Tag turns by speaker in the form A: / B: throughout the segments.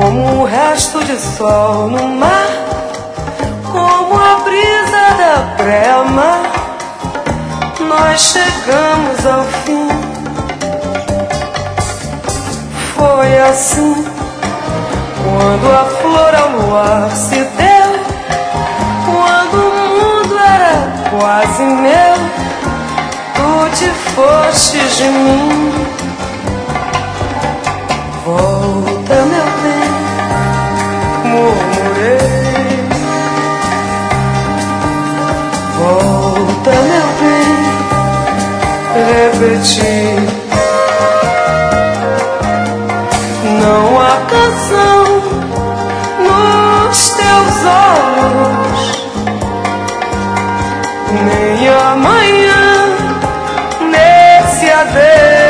A: como o resto de sol no mar, como a brisa da praia-mar, nós chegamos ao fim. Foi assim, quando a flor ao luar se deu, quando o mundo era quase meu, tu te fostes de mim. Volta, meu bem, murmurei. Volta, meu bem, repeti. Não há canção nos teus olhos, nem amanhã nesse adeus.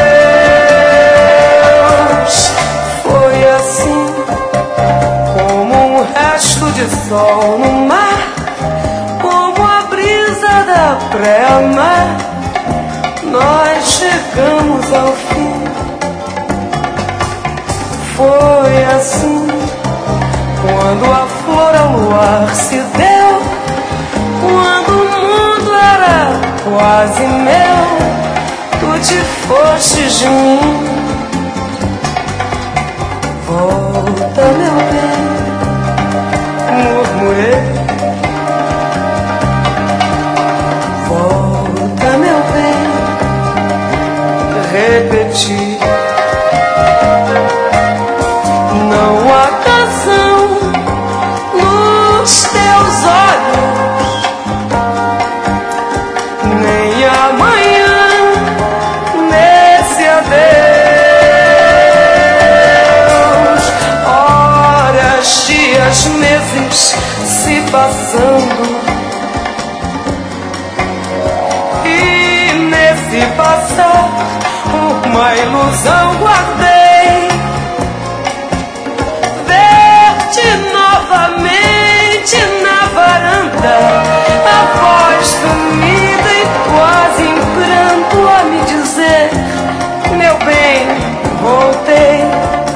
A: Foi assim, como um resto de sol no mar, como a brisa da praia-mar, nós chegamos ao fim. Foi assim, quando a flor ao luar se deu, quando o mundo era quase meu, tu te fostes de mim. Volta, meu bem, murmurei. Volta, meu bem, repeti. Não há canção nos teus olhos, nem amanhã nesse adeus. Horas, dias, meses se passando, e nesse passar uma ilusão guardei. Novamente na varanda, a voz sumida e quase em pranto a me dizer: meu bem, voltei.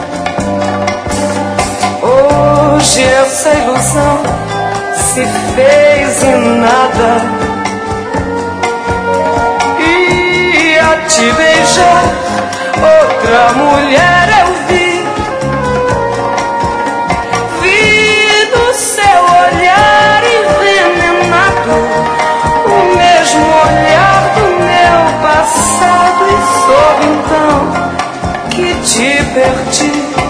A: Hoje essa ilusão se fez em nada, e a te beijar outra mulher eu vi. E soube então que te perdi.